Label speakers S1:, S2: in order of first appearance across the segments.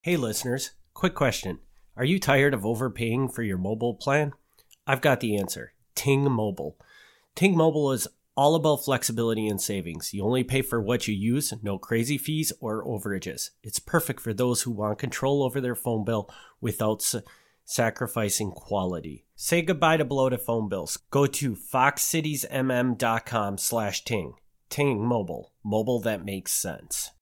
S1: Hey listeners, quick question. Are you tired of overpaying for your mobile plan? I've got the answer. Ting Mobile. Ting Mobile is all about flexibility and savings. You only pay for what you use, no crazy fees or overages. It's perfect for those who want control over their phone bill without sacrificing quality. Say goodbye to bloated phone bills. Go to foxcitiesmm.com/ting. Ting Mobile. Mobile that makes sense.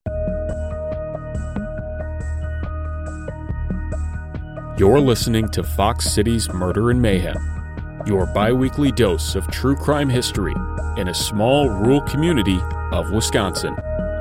S2: You're listening to Fox Cities Murder and Mayhem, your bi-weekly dose of true crime history in a small rural community of Wisconsin.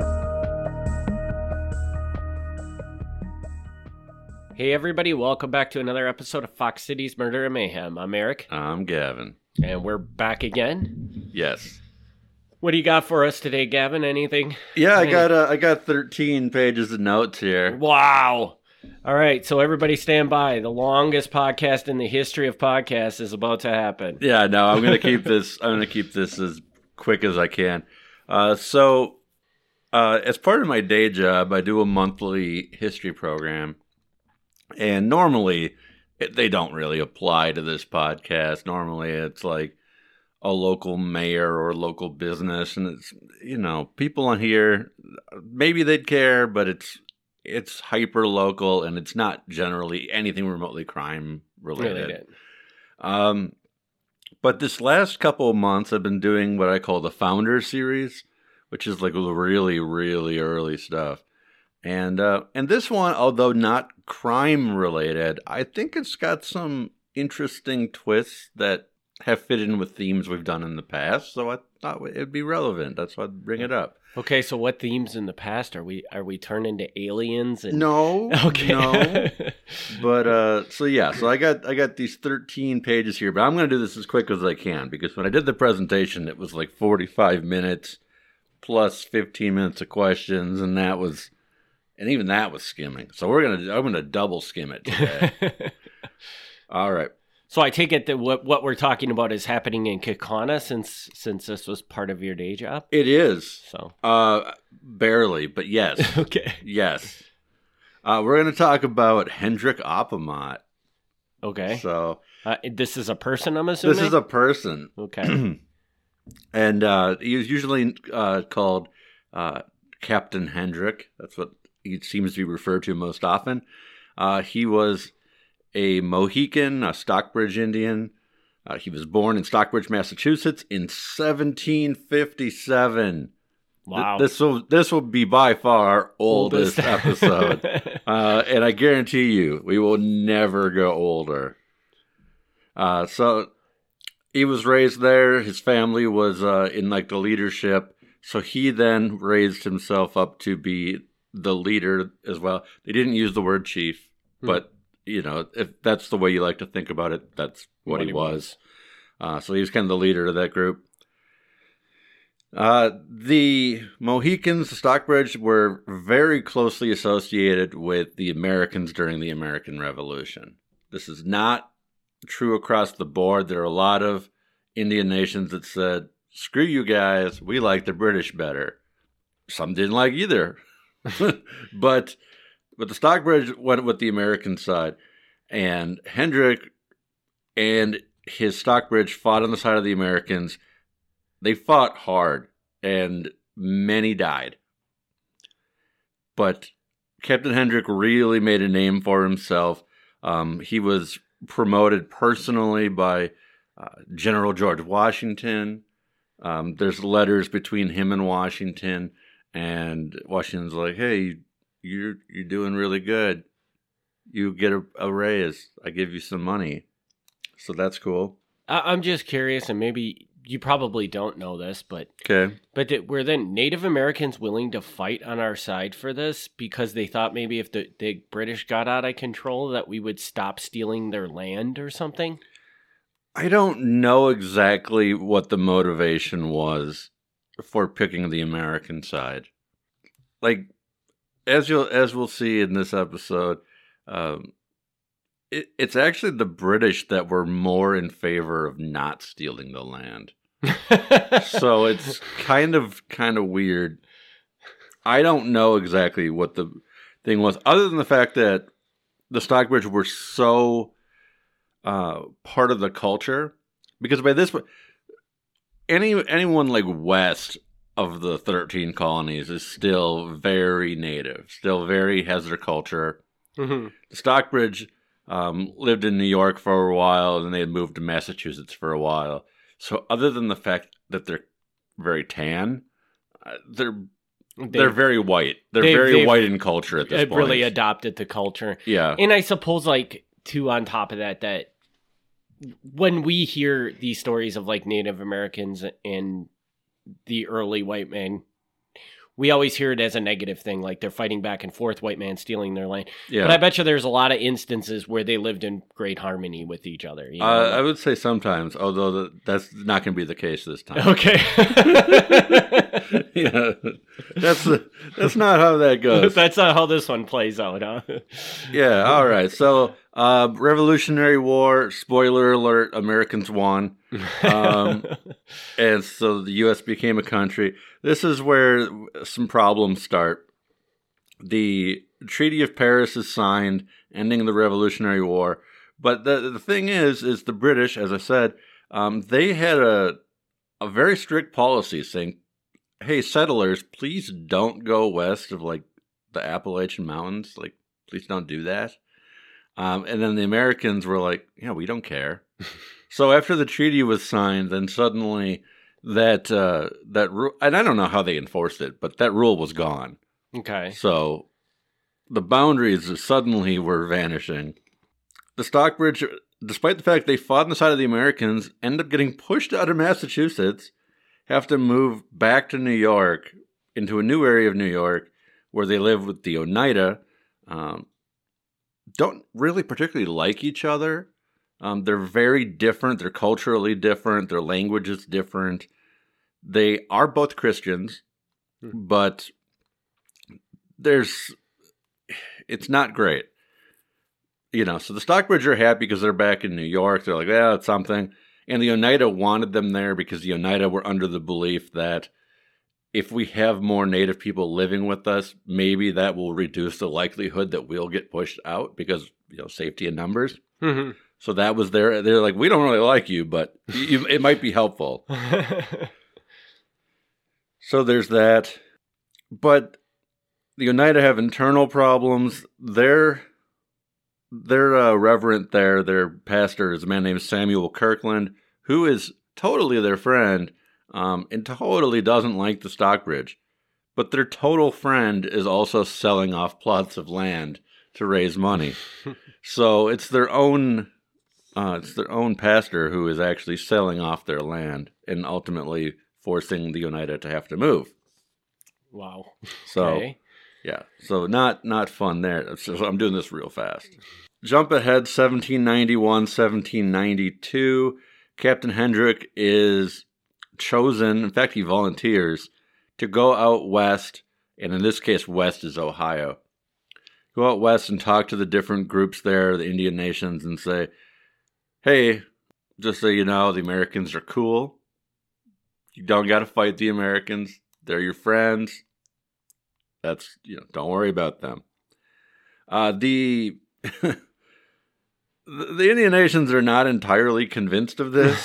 S1: Hey everybody, welcome back to another episode of Fox Cities Murder and Mayhem. I'm Eric.
S3: I'm Gavin.
S1: And we're back again.
S3: Yes.
S1: What do you got for us today, Gavin? Anything?
S3: Yeah, I got 13 pages of notes here.
S1: Wow. All right, so everybody stand by. The longest podcast in the history of podcasts is about to happen.
S3: Yeah, no, I'm going to keep this. I'm going to keep this as quick as I can. So, as part of my day job, I do a monthly history program, and normally they don't really apply to this podcast. Normally, it's like a local mayor or local business, and it's people on here maybe they'd care, but it's hyper local, and it's not generally anything remotely crime related. But this last couple of months, I've been doing what I call the Founder series, which is like really, really early stuff. And this one, although not crime related, I think it's got some interesting twists that have fit in with themes we've done in the past. So I thought it'd be relevant. That's why I'd bring it up.
S1: Okay, so what themes in the past are we turned into aliens?
S3: No.
S1: Okay.
S3: No. But so I got these 13 pages here, but I'm going to do this as quick as I can because when I did the presentation, it was like 45 minutes plus 15 minutes of questions, and even that was skimming. So I'm going to double skim it today. All right.
S1: So I take it that what we're talking about is happening in Kaukauna since this was part of your day job?
S3: It is.
S1: So
S3: barely, but yes.
S1: Okay.
S3: Yes. We're going to talk about Hendrik Oppemat.
S1: Okay.
S3: So
S1: this is a person, I'm assuming?
S3: This is a person.
S1: Okay.
S3: And he was usually called Captain Hendrik. That's what he seems to be referred to most often. He was a Mohican, a Stockbridge Indian. He was born in Stockbridge, Massachusetts in 1757.
S1: Wow.
S3: This will be by far our oldest episode. And I guarantee you, we will never go older. So he was raised there. His family was in like the leadership. So he then raised himself up to be the leader as well. They didn't use the word chief, but if that's the way you like to think about it, that's what he was. So he was kind of the leader of that group. The Mohicans, the Stockbridge, were very closely associated with the Americans during the American Revolution. This is not true across the board. There are a lot of Indian nations that said, screw you guys, we like the British better. Some didn't like either. But the Stockbridge went with the American side, and Hendrik and his Stockbridge fought on the side of the Americans. They fought hard, and many died. But Captain Hendrik really made a name for himself. He was promoted personally by General George Washington. There's letters between him and Washington's like, hey, you're doing really good. You get a raise. I give you some money. So that's cool.
S1: I'm just curious, and maybe you probably don't know this, but
S3: okay.
S1: But were then Native Americans willing to fight on our side for this because they thought maybe if the British got out of control that we would stop stealing their land or something?
S3: I don't know exactly what the motivation was for picking the American side. Like, as we'll see in this episode, it's actually the British that were more in favor of not stealing the land. So it's kind of weird. I don't know exactly what the thing was, other than the fact that the Stockbridge were so part of the culture, because by this point, anyone like west of the 13 colonies is still very native, still very has their culture.
S1: Mm-hmm.
S3: The Stockbridge lived in New York for a while, and then they had moved to Massachusetts for a while. So other than the fact that they're very tan, they're very white. They're very white in culture at this point.
S1: Really adopted the culture.
S3: Yeah.
S1: And I suppose, like, too, on top of that when we hear these stories of, like, Native Americans and the early white man, we always hear it as a negative thing, like they're fighting back and forth, white man stealing their land.
S3: Yeah.
S1: But I bet you there's a lot of instances where they lived in great harmony with each other. You know?
S3: I would say sometimes, although that's not going to be the case this time.
S1: Okay.
S3: Yeah, that's not how that goes.
S1: That's not how this one plays out, huh?
S3: Yeah, all right. So, Revolutionary War, spoiler alert, Americans won. And so the U.S. became a country. This is where some problems start. The Treaty of Paris is signed, ending the Revolutionary War. But the thing is the British, as I said, they had a very strict policy saying, hey, settlers, please don't go west of, like, the Appalachian Mountains. Like, please don't do that. And then the Americans were like, yeah, we don't care. So after the treaty was signed, then suddenly that rule, and I don't know how they enforced it, but that rule was gone.
S1: Okay.
S3: So the boundaries suddenly were vanishing. The Stockbridge, despite the fact they fought on the side of the Americans, end up getting pushed out of Massachusetts, have to move back to New York, into a new area of New York, where they live with the Oneida. Don't really particularly like each other. They're very different. They're culturally different. Their language is different. They are both Christians, but it's not great. You know, so the Stockbridge are happy because they're back in New York. They're like, yeah, it's something. And the Oneida wanted them there because the Oneida were under the belief that if we have more Native people living with us, maybe that will reduce the likelihood that we'll get pushed out because, you know, safety in numbers.
S1: Mm-hmm.
S3: So that was they're like, we don't really like you, but it might be helpful. So there's that. But the Oneida have internal problems. Their reverend there, their pastor, is a man named Samuel Kirkland, who is totally their friend, and totally doesn't like the Stockbridge. But their total friend is also selling off plots of land to raise money. So it's their own pastor who is actually selling off their land and ultimately forcing the Oneida to have to move.
S1: Wow.
S3: So,
S1: okay.
S3: Yeah. So not fun there. So I'm doing this real fast. Jump ahead, 1791, 1792. Captain Hendrick is chosen, in fact, he volunteers, to go out west, and in this case, west is Ohio. Go out west and talk to the different groups there, the Indian nations, and say, hey, just so you know, the Americans are cool. You don't got to fight the Americans. They're your friends. Don't worry about them. The Indian nations are not entirely convinced of this.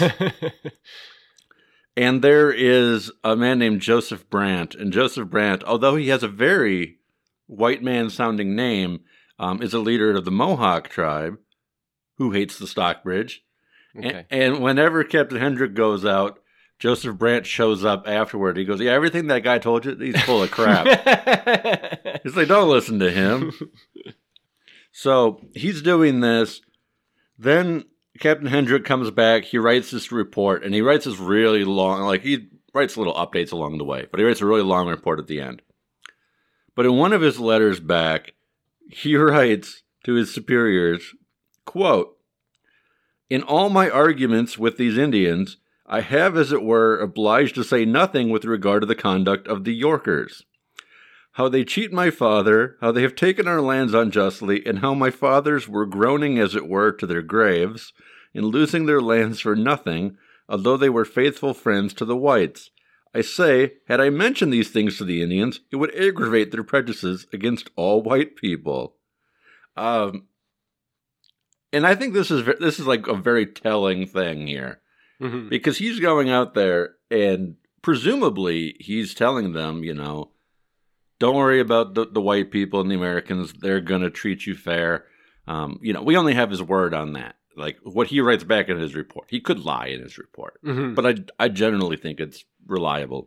S3: And there is a man named Joseph Brant. And Joseph Brant, although he has a very white man-sounding name, is a leader of the Mohawk tribe who hates the Stockbridge.
S1: Okay.
S3: And whenever Captain Hendrick goes out, Joseph Brant shows up afterward. He goes, yeah, everything that guy told you, he's full of crap. He's like, don't listen to him. So he's doing this. Then Captain Hendrick comes back. He writes this report, and he writes this really long, like he writes little updates along the way, but he writes a really long report at the end. But in one of his letters back, he writes to his superiors, quote, in all my arguments with these Indians, I have, as it were, obliged to say nothing with regard to the conduct of the Yorkers. How they cheat my father, how they have taken our lands unjustly, and how my fathers were groaning, as it were, to their graves, in losing their lands for nothing, although they were faithful friends to the whites. I say, had I mentioned these things to the Indians, it would aggravate their prejudices against all white people. And I think this is like a very telling thing here.
S1: Mm-hmm.
S3: Because he's going out there and presumably he's telling them, don't worry about the white people and the Americans. They're going to treat you fair. We only have his word on that. Like what he writes back in his report. He could lie in his report, but I generally think it's reliable.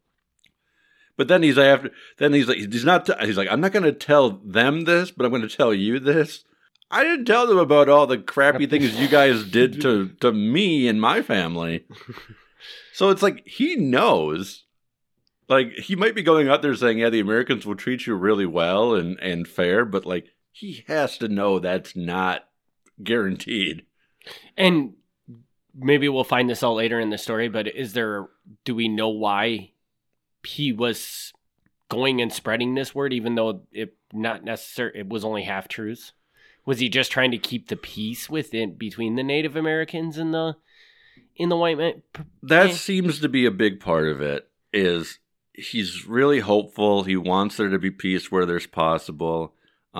S3: But then he's like, he's like, I'm not going to tell them this, but I'm going to tell you this. I didn't tell them about all the crappy things you guys did to me and my family. So it's like he knows. Like he might be going out there saying, yeah, the Americans will treat you really well and fair, but like he has to know that's not guaranteed.
S1: And maybe we'll find this out later in the story, but do we know why he was going and spreading this word, even though it was only half truths? Was he just trying to keep the peace between the Native Americans and the white man?
S3: That seems to be a big part of it. Is he's really hopeful. He wants there to be peace where there's possible.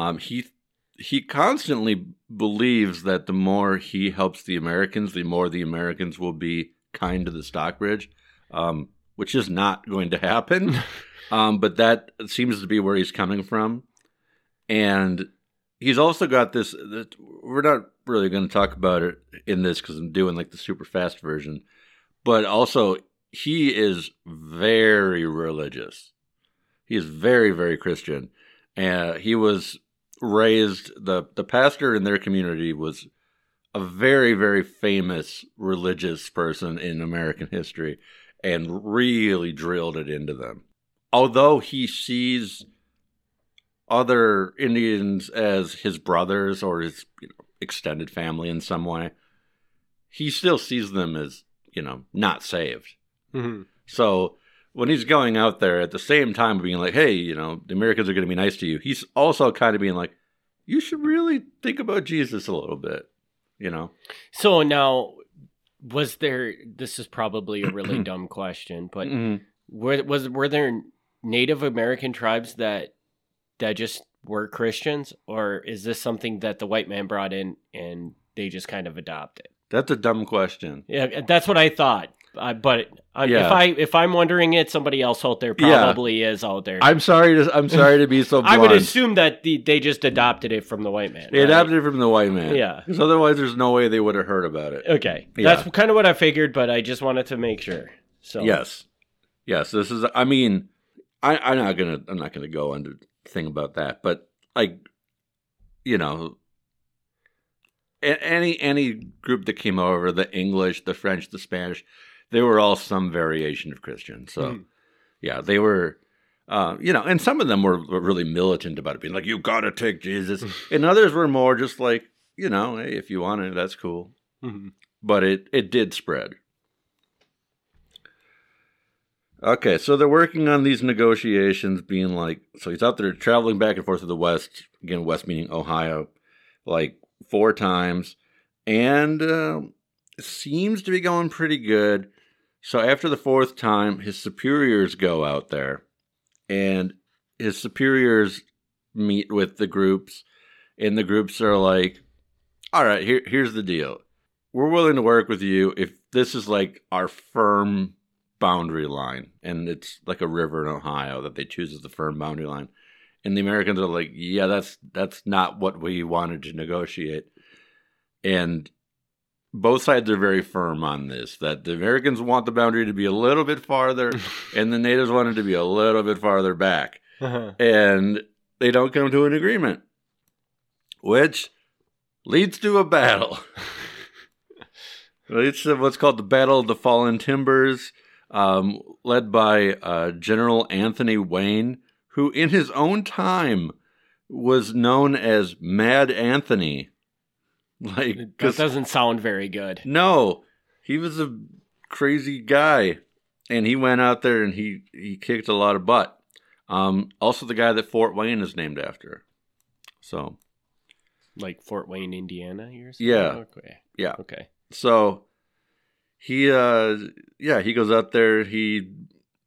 S3: He constantly believes that the more he helps the Americans, the more the Americans will be kind to the Stockbridge, which is not going to happen. But that seems to be where he's coming from. And he's also got this, we're not really going to talk about it in this because I'm doing like the super fast version, but also he is very religious. He is very, very Christian. And he was raised, the pastor in their community was a very, very famous religious person in American history and really drilled it into them. Although he sees other Indians as his brothers or his extended family in some way, he still sees them as, not saved.
S1: Mm-hmm.
S3: So when he's going out there at the same time being like, hey, the Americans are going to be nice to you, he's also kind of being like, you should really think about Jesus a little bit, So
S1: now, this is probably a really dumb question, but were there Native American tribes that just were Christians, or is this something that the white man brought in and they just kind of adopted?
S3: That's a dumb question.
S1: Yeah, that's what I thought. If I'm wondering it, somebody else out there probably is out there.
S3: I'm sorry to be so blunt.
S1: I would assume that they just adopted it from the white man.
S3: They adopted it from the white man.
S1: Yeah.
S3: Because otherwise there's no way they would have heard about it.
S1: Okay. Yeah. That's kind of what I figured, but I just wanted to make sure. So
S3: Yes. This is, I'm not gonna go into thing about that, but like, any group that came over, the English, the French, the Spanish, they were all some variation of Christian. So yeah, they were, and some of them were really militant about it, being like, you gotta take Jesus. And others were more just like, hey, if you want it, that's cool. Mm-hmm. But it did spread. Okay, so they're working on these negotiations, being like, so he's out there traveling back and forth to the West, again, West meaning Ohio, like 4 times, and it seems to be going pretty good. So after the 4th time, his superiors go out there, and his superiors meet with the groups, and the groups are like, all right, here's the deal. We're willing to work with you if this is like our firm boundary line, and it's like a river in Ohio that they choose as the firm boundary line. And the Americans are like, yeah, that's not what we wanted to negotiate. And both sides are very firm on this, that the Americans want the boundary to be a little bit farther and the natives want it to be a little bit farther back. Uh-huh. And they don't come to an agreement, which leads to a battle. It's what's called the Battle of the Fallen Timbers, led by General Anthony Wayne, who in his own time was known as Mad Anthony. Like,
S1: that doesn't sound very good.
S3: No, he was a crazy guy, and he went out there and he kicked a lot of butt. Also the guy that Fort Wayne is named after. So,
S1: like Fort Wayne, Indiana, you're saying?
S3: Yeah.
S1: Okay.
S3: Yeah.
S1: Okay.
S3: So he goes out there, he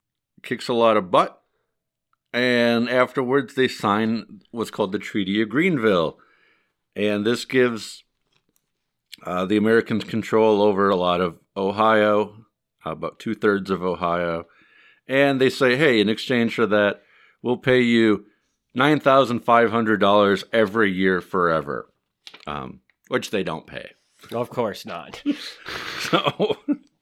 S3: kicks a lot of butt. And afterwards, they sign what's called the Treaty of Greenville. And this gives the Americans control over a lot of Ohio, about 2/3 of Ohio. And they say, hey, in exchange for that, we'll pay you $9,500 every year forever, which they don't pay.
S1: Of course not.
S3: So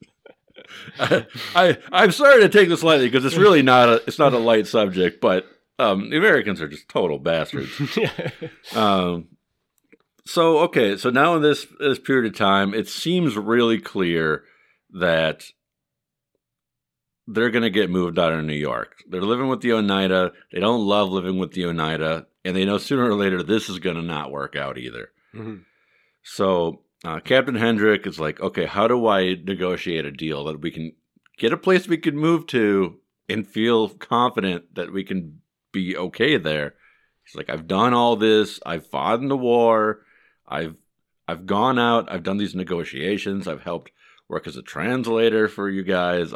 S3: I'm sorry to take this lightly because it's really not a light subject, but the Americans are just total bastards. So now in this period of time, it seems really clear that they're going to get moved out of New York. They're living with the Oneida. They don't love living with the Oneida, and they know sooner or later this is going to not work out either. Mm-hmm. So Captain Hendrick is like, okay, how do I negotiate a deal that we can get a place we can move to and feel confident that we can be okay there? He's like, I've done all this. I've fought in the war. I've gone out. I've done these negotiations. I've helped work as a translator for you guys.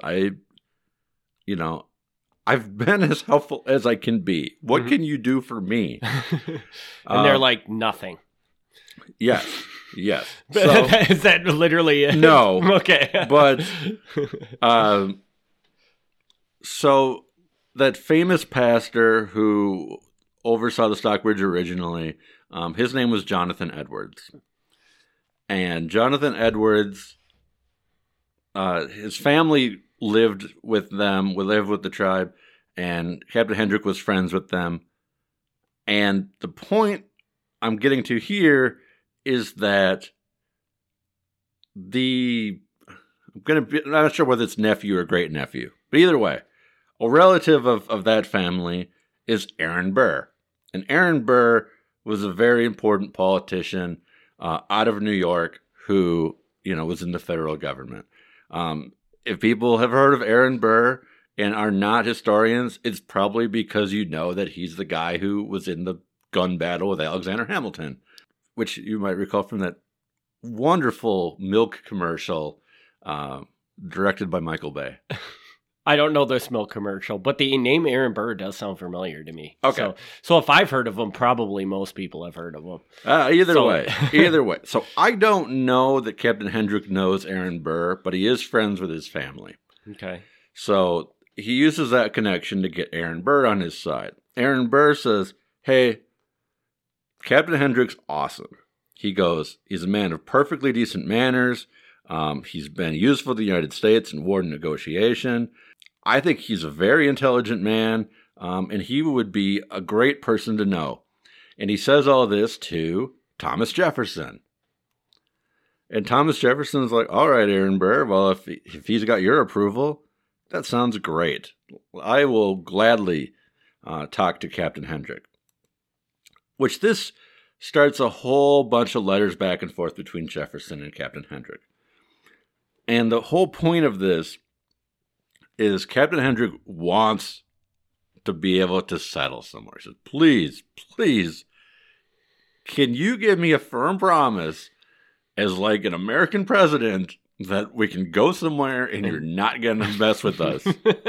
S3: I've been as helpful as I can be. What mm-hmm. can you do for me?
S1: And they're like, nothing.
S3: Yes. So,
S1: is that literally it?
S3: No.
S1: Okay.
S3: But, so that famous pastor who oversaw the Stockbridge originally, his name was Jonathan Edwards. And Jonathan Edwards, his family lived with them, lived with the tribe, and Captain Hendrick was friends with them. And the point I'm getting to here is that I'm not sure whether it's nephew or great nephew, but either way, a relative of that family is Aaron Burr. And Aaron Burr was a very important politician out of New York who, was in the federal government. If people have heard of Aaron Burr and are not historians, it's probably because you know that he's the guy who was in the gun battle with Alexander Hamilton, which you might recall from that wonderful milk commercial directed by Michael Bay.
S1: I don't know this milk commercial, but the name Aaron Burr does sound familiar to me.
S3: Okay.
S1: So if I've heard of him, probably most people have heard of him.
S3: Either way. So I don't know that Captain Hendrick knows Aaron Burr, but he is friends with his family.
S1: Okay.
S3: So he uses that connection to get Aaron Burr on his side. Aaron Burr says, hey, Captain Hendrick's awesome. He goes, he's a man of perfectly decent manners. He's been useful to the United States in war negotiation. I think he's a very intelligent man, and he would be a great person to know. And he says all this to Thomas Jefferson. And Thomas Jefferson's like, all right, Aaron Burr, well, if he's got your approval, that sounds great. I will gladly talk to Captain Hendrick. Which this starts a whole bunch of letters back and forth between Jefferson and Captain Hendrick. And the whole point of this is Captain Hendrick wants to be able to settle somewhere. He says, please, can you give me a firm promise as like an American president that we can go somewhere and you're not going to mess with us?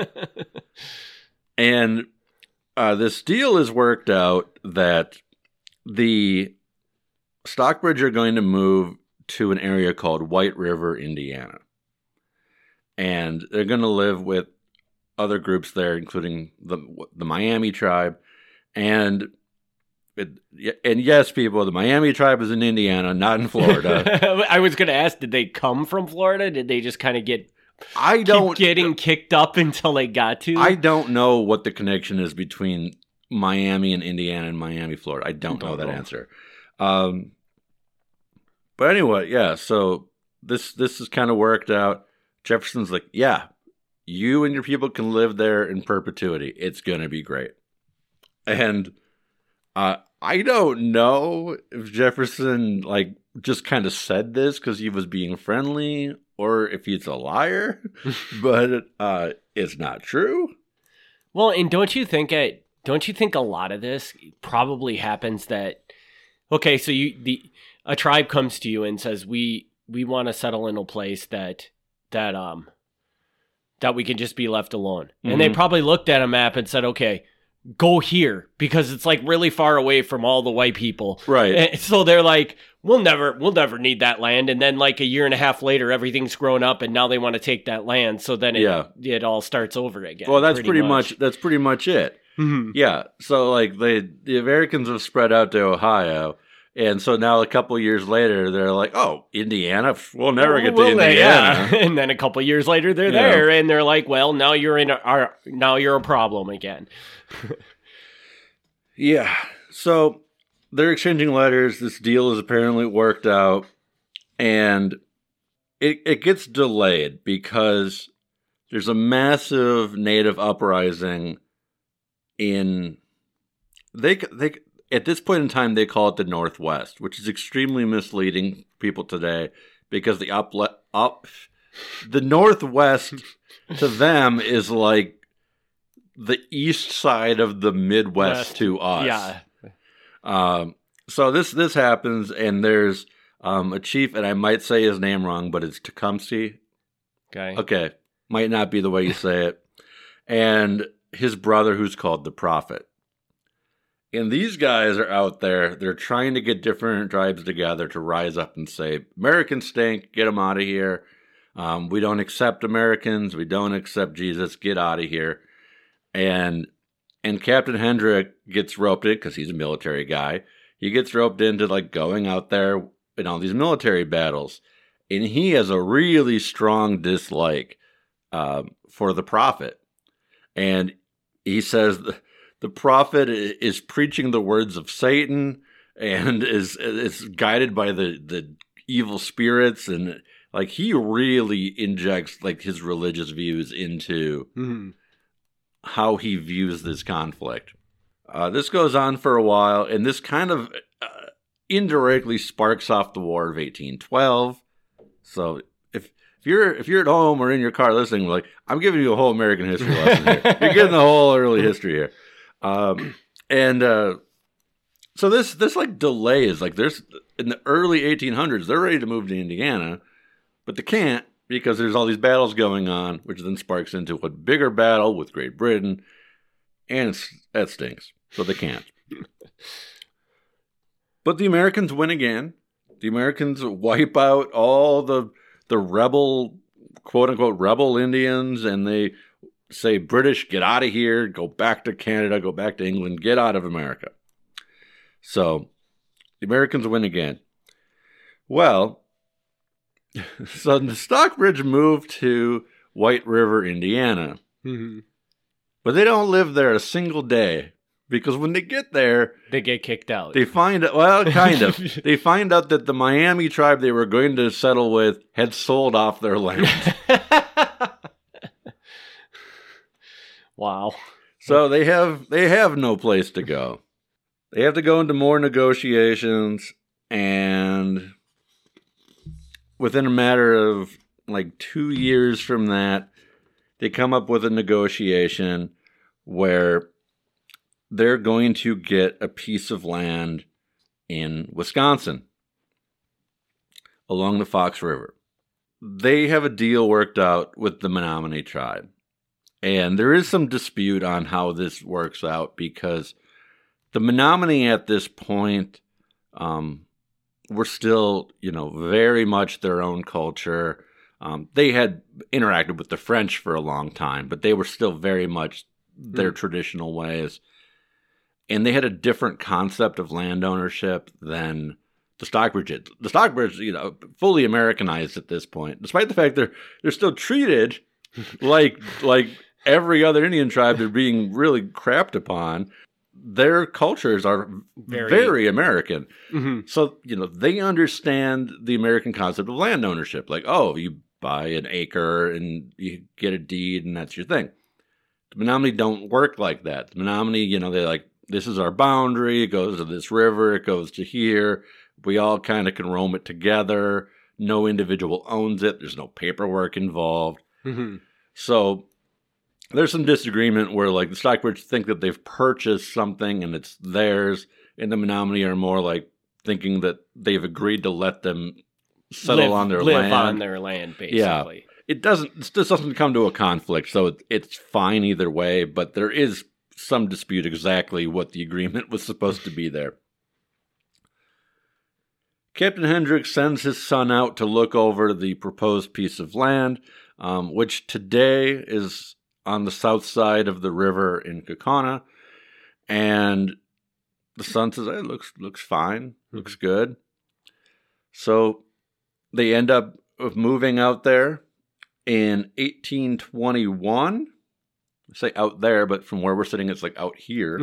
S3: And this deal is worked out that the Stockbridge are going to move to an area called White River, Indiana. And they're going to live with other groups there, including the Miami tribe. And yes, people, the Miami tribe is in Indiana, not in Florida.
S1: I was going to ask, did they come from Florida? Did they just kind of keep getting kicked up until they got to?
S3: I don't know what the connection is between Miami and Indiana and Miami, Florida. I don't know that answer. But anyway, yeah, so this is kind of worked out. Jefferson's like, yeah, you and your people can live there in perpetuity. It's going to be great. And I don't know if Jefferson just kind of said this because he was being friendly or if he's a liar, but it's not true.
S1: Well, and don't you think a lot of this probably happens that, okay, so a tribe comes to you and says, we want to settle in a place that that we can just be left alone. And they probably looked at a map and said, okay, go here, because it's like really far away from all the white people.
S3: Right.
S1: And so they're like, we'll never need that land. And then like a year and a half later, everything's grown up and now they want to take that land. So then it all starts over again.
S3: Well, that's pretty much it.
S1: Mm-hmm.
S3: Yeah. So like the Americans have spread out to Ohio. And so now a couple of years later, they're like, "Oh, Indiana, we'll never get to Indiana."
S1: Yeah. And then a couple of years later, they're there, and they're like, "Well, now you're a problem again."
S3: Yeah. So they're exchanging letters. This deal is apparently worked out, and it gets delayed because there's a massive native uprising in they. At this point in time, they call it the Northwest, which is extremely misleading for people today because the Northwest to them is like the east side of the Midwest to us.
S1: Yeah.
S3: So this happens, and there's a chief, and I might say his name wrong, but it's Tecumseh. Okay. Might not be the way you say it. And his brother, who's called the Prophet. And these guys are out there. They're trying to get different tribes together to rise up and say, Americans stink. Get them out of here. We don't accept Americans. We don't accept Jesus. Get out of here. And Captain Hendrick gets roped in because he's a military guy. He gets roped into like going out there in all these military battles. And he has a really strong dislike for the Prophet. And he says the Prophet is preaching the words of Satan and is guided by the evil spirits, and like he really injects like his religious views into how he views this conflict. This goes on for a while, and this kind of indirectly sparks off the War of 1812. So if you're at home or in your car listening, like I'm giving you a whole American history lesson here. You're getting the whole early history here. So this like delay is like there's in the early 1800s, they're ready to move to Indiana, but they can't because there's all these battles going on, which then sparks into a bigger battle with Great Britain, and that stinks. So they can't. But the Americans win again. The Americans wipe out all the rebel, quote unquote, rebel Indians, and they say, British, get out of here, go back to Canada, go back to England, get out of America. So the Americans win again. Well, so the Stockbridge moved to White River, Indiana.
S1: Mm-hmm.
S3: But they don't live there a single day because when they get there,
S1: they get kicked out.
S3: They find out, well, kind of. They find out that the Miami tribe they were going to settle with had sold off their land.
S1: Wow.
S3: So they have no place to go. They have to go into more negotiations, and within a matter of like 2 years from that, they come up with a negotiation where they're going to get a piece of land in Wisconsin along the Fox River. They have a deal worked out with the Menominee tribe. And there is some dispute on how this works out because the Menominee at this point were still, very much their own culture. They had interacted with the French for a long time, but they were still very much their traditional ways. And they had a different concept of land ownership than the Stockbridge did. The Stockbridge, fully Americanized at this point, despite the fact they're still treated like every other Indian tribe. They're being really crapped upon. Their cultures are very American. Mm-hmm. So, they understand the American concept of land ownership. Like, oh, you buy an acre and you get a deed and that's your thing. The Menominee don't work like that. The Menominee, they're like, this is our boundary. It goes to this river. It goes to here. We all kind of can roam it together. No individual owns it. There's no paperwork involved.
S1: Mm-hmm.
S3: So there's some disagreement where like the Stockbridge think that they've purchased something and it's theirs, and the Menominee are more like thinking that they've agreed to let them settle on their land.
S1: Live on their land, basically.
S3: this doesn't come to a conflict, so it's fine either way, but there is some dispute exactly what the agreement was supposed to be there. Captain Hendricks sends his son out to look over the proposed piece of land, which today is on the south side of the river in Kaukauna, and the son says, "Hey, looks fine, looks good." So they end up moving out there in 1821. I say out there, but from where we're sitting, it's like out here.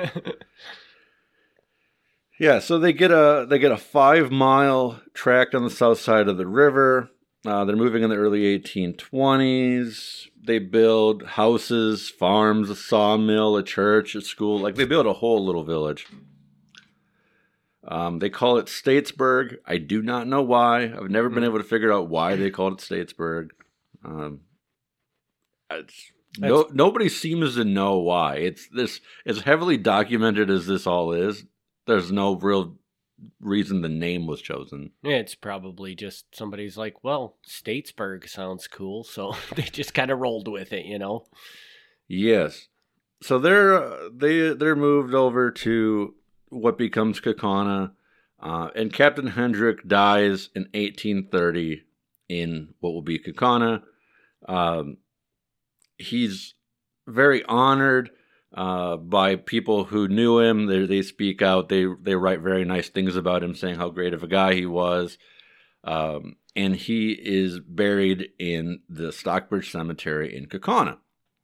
S3: Yeah, so they get a 5-mile tract on the south side of the river. They're moving in the early 1820s. They build houses, farms, a sawmill, a church, a school. Like, they build a whole little village. They call it Statesburg. I do not know why. I've never been able to figure out why they called it Statesburg. Nobody seems to know why. It's as heavily documented as this all is. There's no real reason the name was chosen.
S1: It's probably just somebody's like, well, Statesburg sounds cool, so they just kind of rolled with it, you know?
S3: Yes. So they're moved over to what becomes Kaukauna, and Captain Hendrick dies in 1830 in what will be Kaukauna. He's very honored by people who knew him. They speak out. They write very nice things about him, saying how great of a guy he was. And he is buried in the Stockbridge Cemetery in Kaukauna.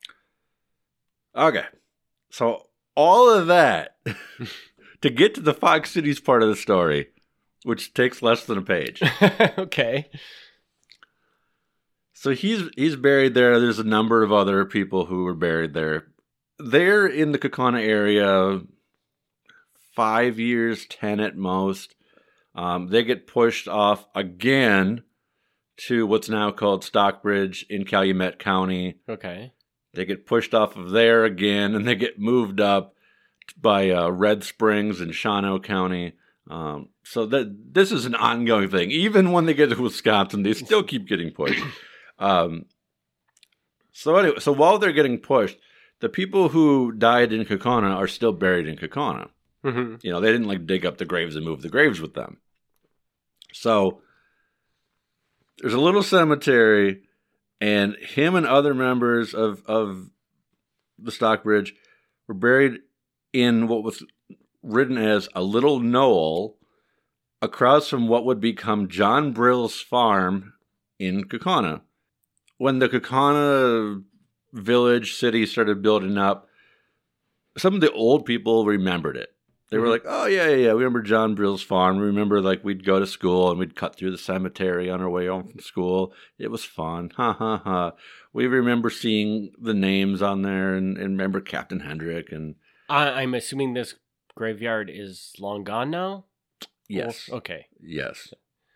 S3: Okay, so all of that to get to the Fox Cities part of the story, which takes less than a page.
S1: Okay.
S3: So he's buried there. There's a number of other people who were buried there. They're in the Kaukauna area 5 years, 10 at most. They get pushed off again to what's now called Stockbridge in Calumet County.
S1: Okay.
S3: They get pushed off of there again, and they get moved up by Red Springs in Shawano County. So this is an ongoing thing. Even when they get to Wisconsin, they still keep getting pushed. So anyway, so while they're getting pushed, the people who died in Kaukauna are still buried in Kaukauna.
S1: Mm-hmm.
S3: You know, they didn't like dig up the graves and move the graves with them. So there's a little cemetery, and him and other members of the Stockbridge were buried in what was written as a little knoll across from what would become John Brill's farm in Kaukauna. When the Kaukauna village city started building up, some of the old people remembered it. They were like, oh, yeah, we remember John Brill's farm. We remember, like, we'd go to school and we'd cut through the cemetery on our way home from school. It was fun. Ha, ha, ha. We remember seeing the names on there and remember Captain Hendrick. And
S1: I'm assuming this graveyard is long gone now?
S3: yes.
S1: Or, okay.
S3: Yes.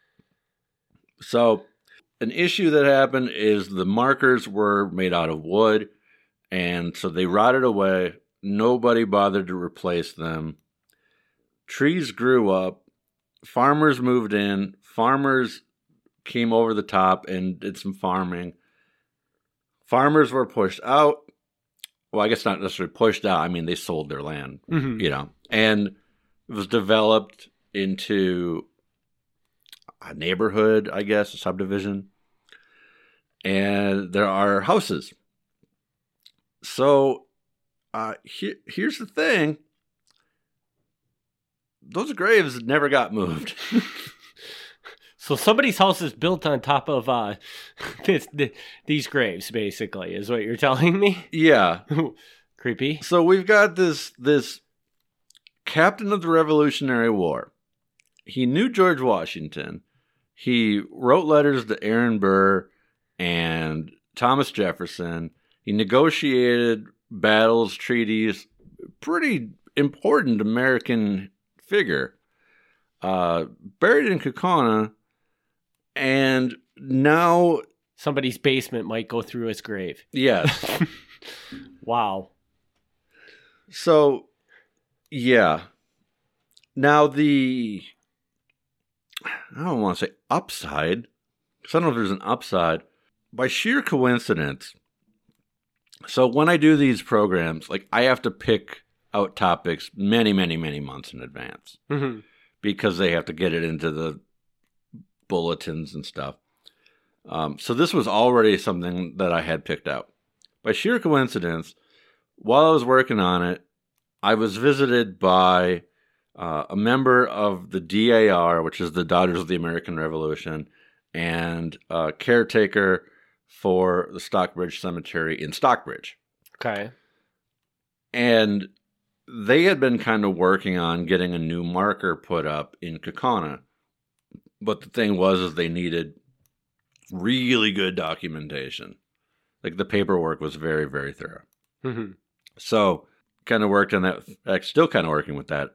S3: So an issue that happened is the markers were made out of wood, and so they rotted away. Nobody bothered to replace them. Trees grew up. Farmers moved in. Farmers came over the top and did some farming. Farmers were pushed out. Well, I guess not necessarily pushed out. I mean, they sold their land, you know, and it was developed into a neighborhood, I guess, a subdivision. And there are houses. So here's the thing. Those graves never got moved.
S1: So somebody's house is built on top of these graves, basically, is what you're telling me?
S3: Yeah.
S1: Creepy.
S3: So we've got this captain of the Revolutionary War. He knew George Washington. He wrote letters to Aaron Burr and Thomas Jefferson. He negotiated battles, treaties, pretty important American figure, buried in Kaukauna, and now
S1: somebody's basement might go through his grave.
S3: Yes.
S1: Wow.
S3: So, yeah. Now I don't want to say upside, because I don't know if there's an upside. by sheer coincidence, so when I do these programs, like I have to pick out topics many, many, many months in advance because they have to get it into the bulletins and stuff. So this was already something that I had picked out. By sheer coincidence, while I was working on it, I was visited by a member of the DAR, which is the Daughters of the American Revolution, and a caretaker for the Stockbridge Cemetery in Stockbridge.
S1: Okay.
S3: And they had been kind of working on getting a new marker put up in Kaukauna. But the thing was they needed really good documentation. Like the paperwork was very, very thorough.
S1: Mm-hmm.
S3: So kind of worked on that. Still kind of working with them.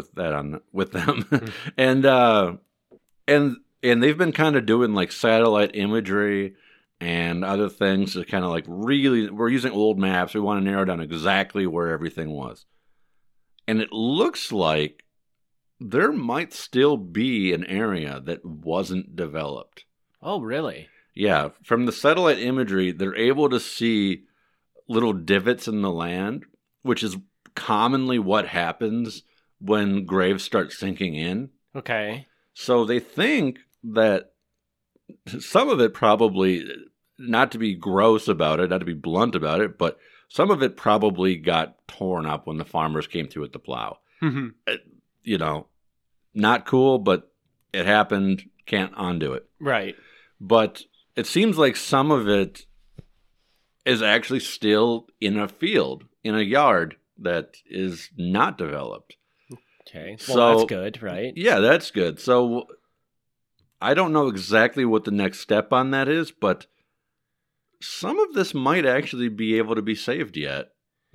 S3: And they've been kind of doing like satellite imagery and other things to kind of like really, we're using old maps. We want to narrow down exactly where everything was. And it looks like there might still be an area that wasn't developed.
S1: Oh, really?
S3: Yeah. From the satellite imagery, they're able to see little divots in the land, which is commonly what happens when graves start sinking in.
S1: Okay.
S3: So they think that some of it probably, not to be gross about it, not to be blunt about it, but some of it probably got torn up when the farmers came through with the plow.
S1: Mm-hmm.
S3: Not cool, but it happened. Can't undo it.
S1: Right.
S3: But it seems like some of it is actually still in a field, in a yard that is not developed.
S1: Okay. Well, that's good, right?
S3: Yeah, that's good. So I don't know exactly what the next step on that is, but some of this might actually be able to be saved yet.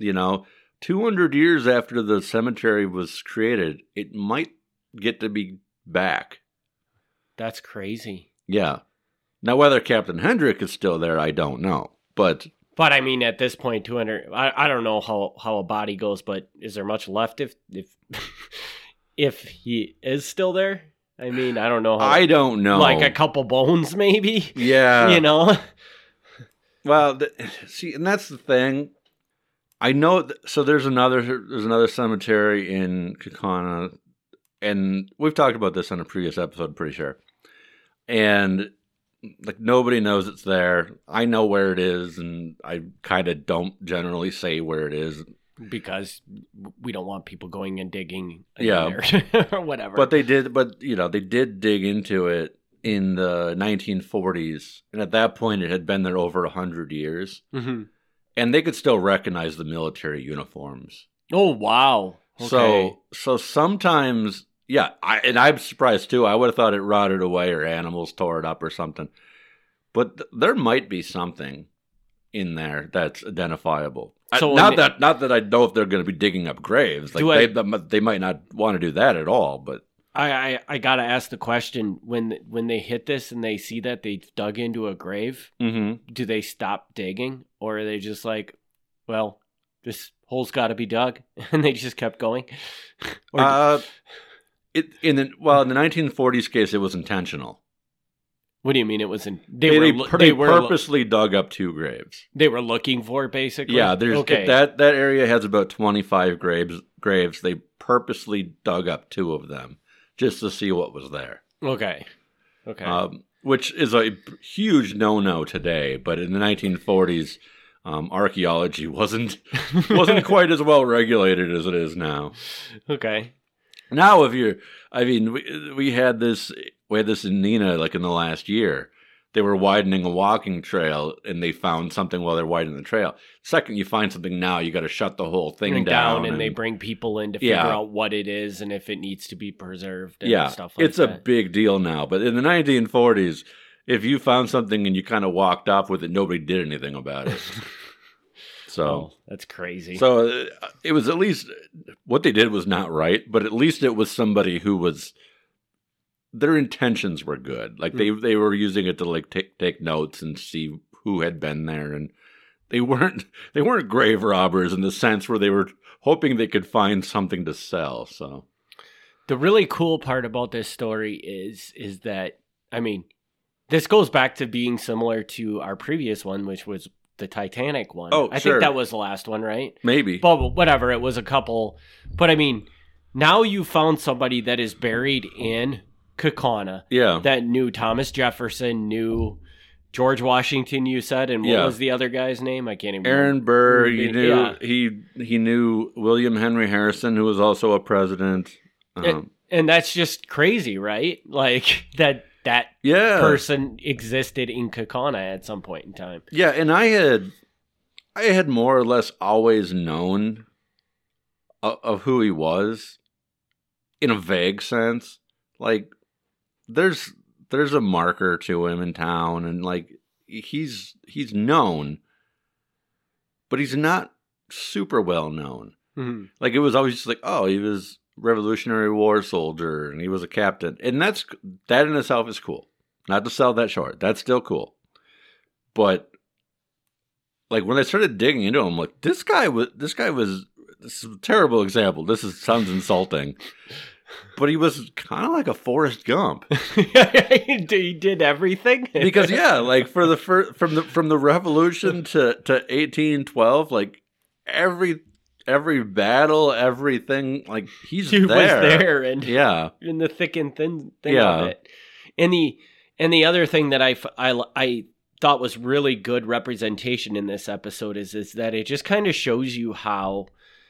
S3: 200 years after the cemetery was created, it might get to be back.
S1: That's crazy.
S3: Yeah. Now, whether Captain Hendrick is still there, I don't know. But
S1: I mean, at this point, 200. I don't know how a body goes, but is there much left if if he is still there? I mean, I don't know.
S3: I don't know.
S1: Like a couple bones, maybe.
S3: Yeah. Well, see, and that's the thing. I know. So there's another cemetery in Kaukauna, and we've talked about this on a previous episode, I'm pretty sure. And like nobody knows it's there. I know where it is, and I kind of don't generally say where it is
S1: because we don't want people going and digging.
S3: Yeah,
S1: there or whatever.
S3: But they did. But they did dig into it in the 1940s, and at that point, it had been there over 100 years, and they could still recognize the military uniforms.
S1: Oh wow! Okay.
S3: So sometimes. Yeah, I'm surprised too. I would have thought it rotted away or animals tore it up or something. But there might be something in there that's identifiable.
S1: So
S3: not that I know if they're going to be digging up graves. Like they might not want to do that at all. But
S1: I gotta ask the question: when they hit this and they see that they've dug into a grave, do they stop digging, or are they just like, well, this hole's got to be dug, and they just kept going?
S3: In the 1940s case, it was intentional.
S1: What do you mean it was
S3: They purposely dug up two graves.
S1: They were looking for, basically?
S3: Yeah, that area has about 25 graves. They purposely dug up two of them just to see what was there.
S1: Okay.
S3: Which is a huge no-no today, but in the 1940s, archaeology wasn't quite as well regulated as it is now.
S1: Okay.
S3: Now, we had this in Neenah, like in the last year. They were widening a walking trail, and they found something while they're widening the trail. Second, you find something now, you got to shut the whole thing down.
S1: And they bring people in to figure out what it is and if it needs to be preserved and stuff like that.
S3: It's a big deal now. But in the 1940s, if you found something and you kind of walked off with it, nobody did anything about it. So
S1: that's crazy.
S3: So it was at least what they did was not right, but at least it was somebody who was their intentions were good. Like they were using it to like take notes and see who had been there, and they weren't grave robbers in the sense where they were hoping they could find something to sell. So
S1: the really cool part about this story is that this goes back to being similar to our previous one, which was the Titanic one.
S3: Oh,
S1: I
S3: sure.
S1: think that was the last one, right?
S3: Maybe.
S1: But whatever, it was a couple. But I mean, now you found somebody that is buried in Kaukauna
S3: Yeah.
S1: that knew Thomas Jefferson, knew George Washington, you said, and what
S3: Yeah.
S1: was the other guy's name? I can't even
S3: Aaron
S1: remember.
S3: Burr, he knew
S1: Yeah.
S3: he knew William Henry Harrison, who was also a president.
S1: And that's just crazy, right? Like that
S3: Yeah.
S1: person existed in Kaukauna at some point in time.
S3: Yeah, and I had more or less always known of who he was in a vague sense. Like there's a marker to him in town, and like he's known, but he's not super well known.
S1: Mm-hmm.
S3: Like it was always just like, oh, he was Revolutionary War soldier and he was a captain, and that in itself is cool. Not to sell that short, that's still cool. But like when I started digging into him, like this guy was. This is a terrible example. Sounds insulting. But he was kind of like a Forrest Gump.
S1: He did everything
S3: Because yeah, like for the from the Revolution to 1812, like every battle, everything, like he
S1: was there, and
S3: yeah,
S1: in the thick and thin thing
S3: Yeah.
S1: of it. And the other thing that I thought was really good representation in this episode is that it just kind of shows you how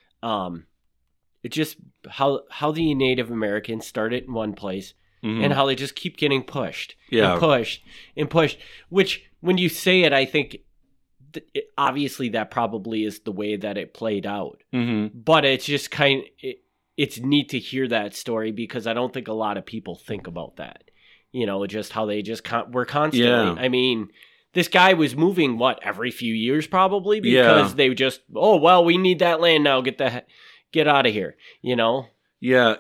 S1: how the Native Americans started in one place and how they just keep getting pushed and pushed and pushed, which when you say it, I think obviously that probably is the way that it played out.
S3: Mm-hmm.
S1: But it's just it's neat to hear that story because I don't think a lot of people think about that. You know, just how they just were constantly.
S3: Yeah.
S1: I mean, this guy was moving every few years probably because they just, oh well, we need that land now. Get out of here. You know.
S3: Yeah,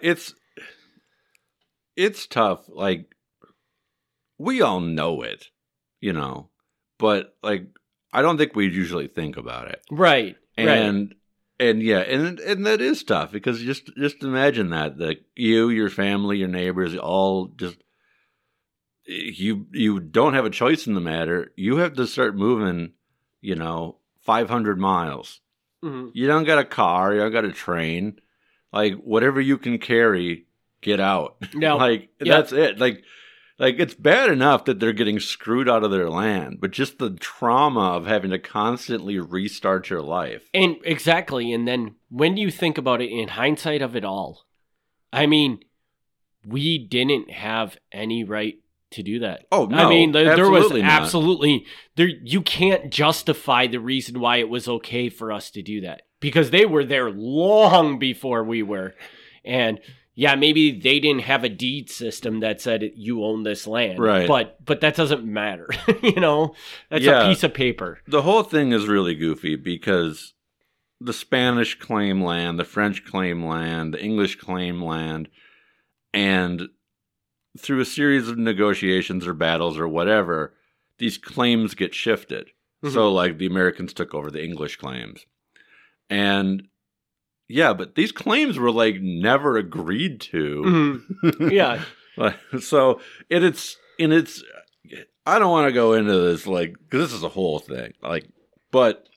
S3: it's tough. Like we all know it, you know, but like I don't think we usually think about it.
S1: Right.
S3: And yeah, and that is tough because just imagine that you, your family, your neighbors, all just you don't have a choice in the matter. You have to start moving, 500 miles.
S1: Mm-hmm.
S3: You don't got a car, you don't got a train. Like whatever you can carry, get out.
S1: No.
S3: That's it. Like it's bad enough that they're getting screwed out of their land, but just the trauma of having to constantly restart your life.
S1: And exactly. And then when you think about it in hindsight of it all, I mean, we didn't have any right to do that.
S3: Oh, no.
S1: I mean, there was
S3: absolutely not.
S1: absolutely you can't justify the reason why it was okay for us to do that because they were there long before we were. And yeah, maybe they didn't have a deed system that said you own this land.
S3: Right.
S1: But that doesn't matter. That's a piece of paper.
S3: The whole thing is really goofy because the Spanish claim land, the French claim land, the English claim land, and through a series of negotiations or battles or whatever, these claims get shifted. Mm-hmm. So like the Americans took over the English claims. And yeah, but these claims were like never agreed to.
S1: Mm-hmm. Yeah.
S3: So it's I don't want to go into this because this is a whole thing. But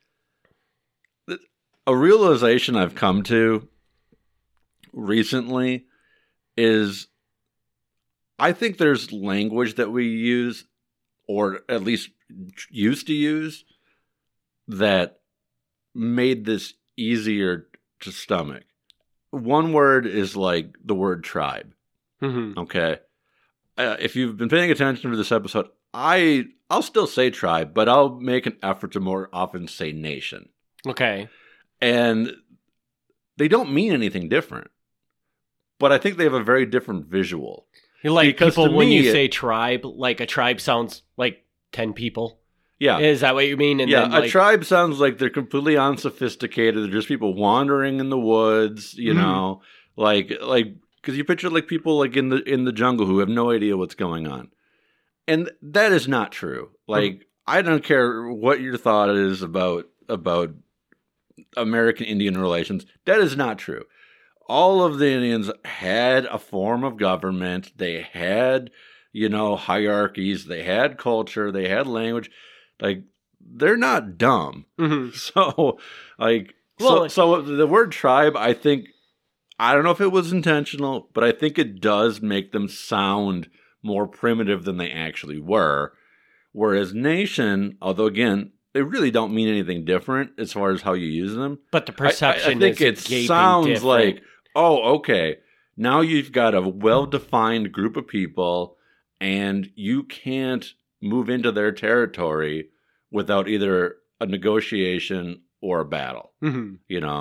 S3: a realization I've come to recently is I think there's language that we use, or at least used to use, that made this easier to stomach. One word is like the word tribe.
S1: Mm-hmm.
S3: Okay. If you've been paying attention to this episode, I'll still say tribe, but I'll make an effort to more often say nation.
S1: Okay.
S3: And they don't mean anything different, but I think they have a very different visual.
S1: Because people, when you say tribe, like a tribe sounds like 10 people.
S3: Yeah.
S1: Is that what you mean? And
S3: yeah,
S1: then,
S3: a tribe sounds like they're completely unsophisticated. They're just people wandering in the woods, you know, like because you picture like people like in the jungle who have no idea what's going on. And that is not true. Like, I don't care what your thought is about American Indian relations. That is not true. All of the Indians had a form of government. They had, hierarchies. They had culture. They had language. Like, they're not dumb.
S1: Mm-hmm.
S3: So, like,
S1: Well,
S3: so the word tribe, I think, I don't know if it was intentional, but I think it does make them sound more primitive than they actually were. Whereas nation, although again, they really don't mean anything different as far as how you use them.
S1: but the perception
S3: I think it
S1: is gaping
S3: sounds
S1: different.
S3: like, oh, okay, now you've got a well-defined group of people, and you can't move into their territory without either a negotiation or a battle.
S1: Mm-hmm.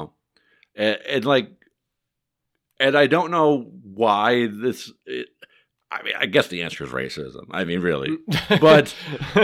S3: And I don't know why this. I guess the answer is racism. I mean, really, but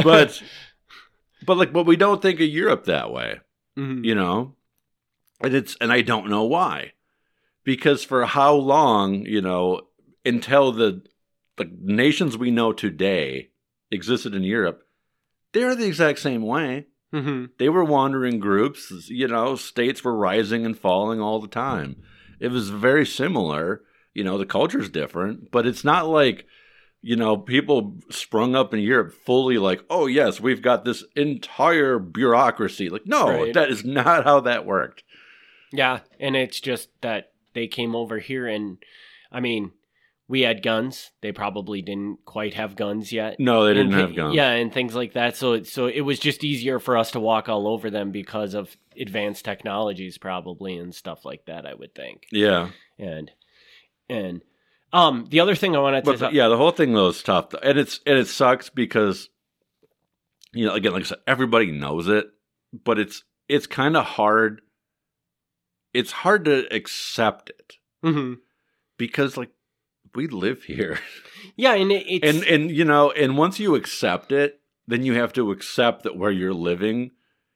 S3: we don't think of Europe that way,
S1: Mm-hmm.
S3: and I don't know why, because for how long, until the nations we know today existed in Europe, they're the exact same way.
S1: Mm-hmm.
S3: They were wandering groups, states were rising and falling all the time. It was very similar. The culture's different, but it's not like, people sprung up in Europe fully like, oh, yes, we've got this entire bureaucracy. Like, no,
S1: Right.
S3: That is not how that worked.
S1: Yeah, and it's just that they came over here and, I mean, we had guns. They probably didn't quite have guns yet.
S3: No, they didn't
S1: And
S3: have guns.
S1: Yeah, and things like that. So it was just easier for us to walk all over them because of advanced technologies probably and stuff like that, I would think.
S3: Yeah.
S1: And the other thing I wanted to
S3: But yeah, the whole thing though is tough. And it sucks because, again, like I said, everybody knows it, but it's kind of hard. It's hard to accept it
S1: Mm-hmm.
S3: because, like, we live here.
S1: Yeah, and it's
S3: And once you accept it, then you have to accept that where you're living,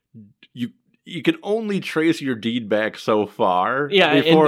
S3: you can only trace your deed back so far.
S1: Yeah,
S3: before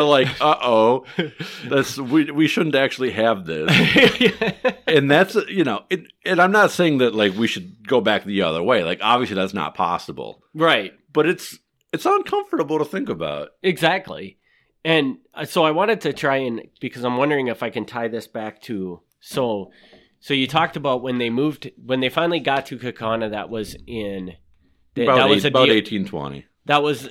S1: and-
S3: we shouldn't actually have this. And that's and I'm not saying that like we should go back the other way. Like, obviously that's not possible.
S1: right.
S3: But it's uncomfortable to think about.
S1: Exactly. And so I wanted to try and, because I'm wondering if I can tie this back to, so you talked about when they finally got to Kaukauna, that was in,
S3: About
S1: 1820.
S3: 1820.
S1: That was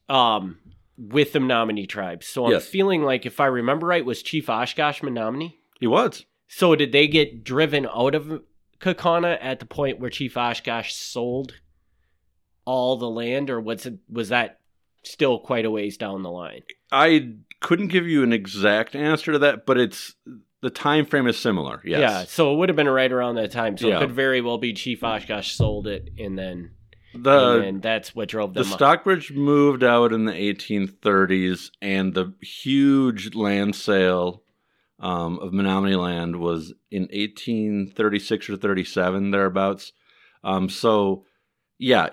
S1: with the Menominee tribes. So I'm
S3: Yes.
S1: feeling like, if I remember right, was Chief Oshkosh Menominee?
S3: He was.
S1: So did they get driven out of Kaukauna at the point where Chief Oshkosh sold all the land, or was that still quite a ways down the line?
S3: I couldn't give you an exact answer to that, but the time frame is similar. Yes.
S1: Yeah, so it would have been right around that time. So
S3: Yeah.
S1: it could very well be Chief Oshkosh sold it, and then that's what drove
S3: The
S1: them up.
S3: Stockbridge moved out in the 1830s, and the huge land sale of Menominee land was in 1836 or 37, thereabouts. So, yeah,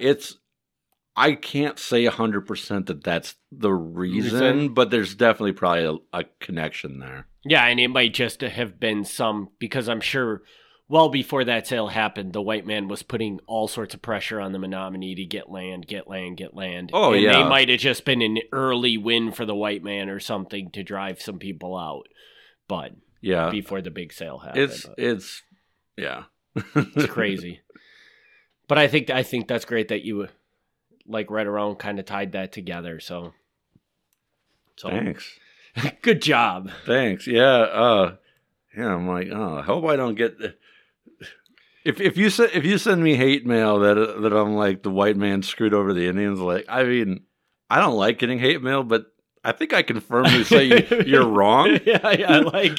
S3: I can't say 100% that that's the reason, but there's definitely probably a connection there.
S1: Yeah, and it might just have been because I'm sure well before that sale happened, the white man was putting all sorts of pressure on the Menominee to get land.
S3: Oh,
S1: and
S3: yeah.
S1: they might have just been an early win for the white man or something to drive some people out. But
S3: Yeah.
S1: before the big sale happened.
S3: It's yeah.
S1: It's crazy. But I think that's great that you like right around kind of tied that together. So
S3: Thanks.
S1: good job.
S3: Thanks. Yeah. Yeah. I'm like, I hope I don't get. If you send me hate mail that I'm like the white man screwed over the Indians, like, I mean, I don't like getting hate mail, but I think I can firmly say you're wrong.
S1: Yeah. Like,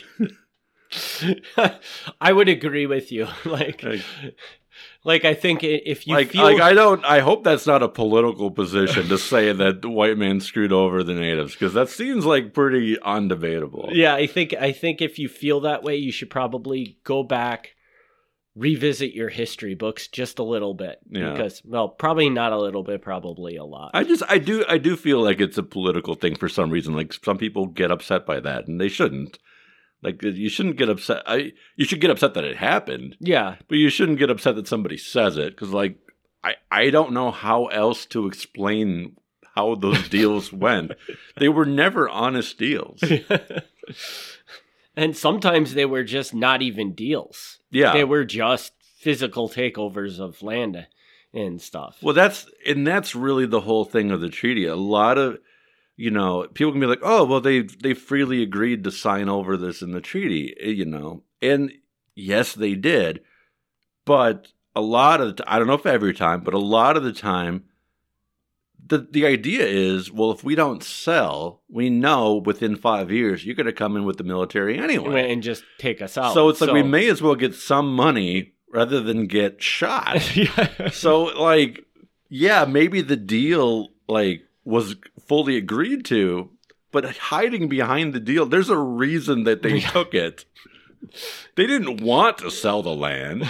S1: I would agree with you. Like I think if you feel
S3: I hope that's not a political position to say that the white man screwed over the natives, because that seems like pretty undebatable.
S1: Yeah, I think if you feel that way, you should probably go back, revisit your history books just a little bit.
S3: Yeah.
S1: Because, well, probably not a little bit, probably a lot.
S3: I do feel like it's a political thing for some reason. Like, some people get upset by that, and they shouldn't. Like, you shouldn't get upset. You should get upset that it happened.
S1: Yeah.
S3: But you shouldn't get upset that somebody says it, because, like, I don't know how else to explain how those deals went. They were never honest deals.
S1: And sometimes they were just not even deals.
S3: Yeah.
S1: They were just physical takeovers of land and stuff.
S3: Well, that's really the whole thing of the treaty. A lot of, people can be like, oh, well, they freely agreed to sign over this in the treaty, and yes, they did. But a lot of I don't know if every time, but a lot of the time, the idea is, well, if we don't sell, we know within 5 years you're going to come in with the military anyway.
S1: And just take us out.
S3: So it's like we may as well get some money rather than get shot.
S1: Yeah.
S3: So, maybe the deal, was fully agreed to, but hiding behind the deal, there's a reason that they took it. They didn't want to sell the land.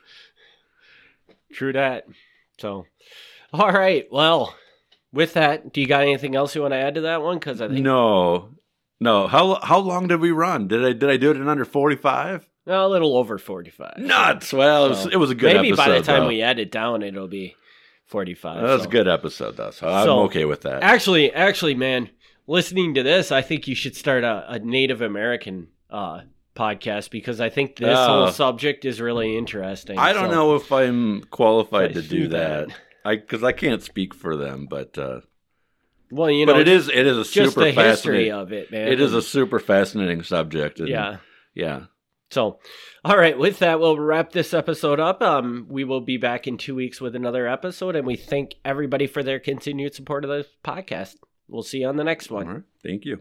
S1: True that. So, all right. Well, with that, do you got anything else you want to add to that one? Because I think
S3: no. How long did we run? Did I do it in under 45?
S1: A little over 45.
S3: Nuts. Well, it was a good episode.
S1: Maybe by the time we edit down, it'll be 45.
S3: That was a good episode, though. So I'm okay with that.
S1: Actually, man, listening to this, I think you should start a Native American podcast, because I think this whole subject is really interesting.
S3: I don't know if I'm qualified to do that. Because I can't speak for them, but
S1: well,
S3: but it is a
S1: just
S3: super
S1: the
S3: fascinating
S1: history of it, man.
S3: It is a super fascinating subject. And,
S1: yeah. So, all right, with that, we'll wrap this episode up. We will be back in 2 weeks with another episode, and we thank everybody for their continued support of the podcast. We'll see you on the next one.
S3: All right. Thank you.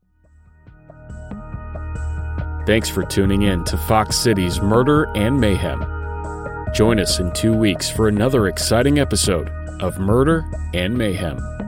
S2: Thanks for tuning in to Fox Cities Murder and Mayhem. Join us in 2 weeks for another exciting episode of Murder and Mayhem.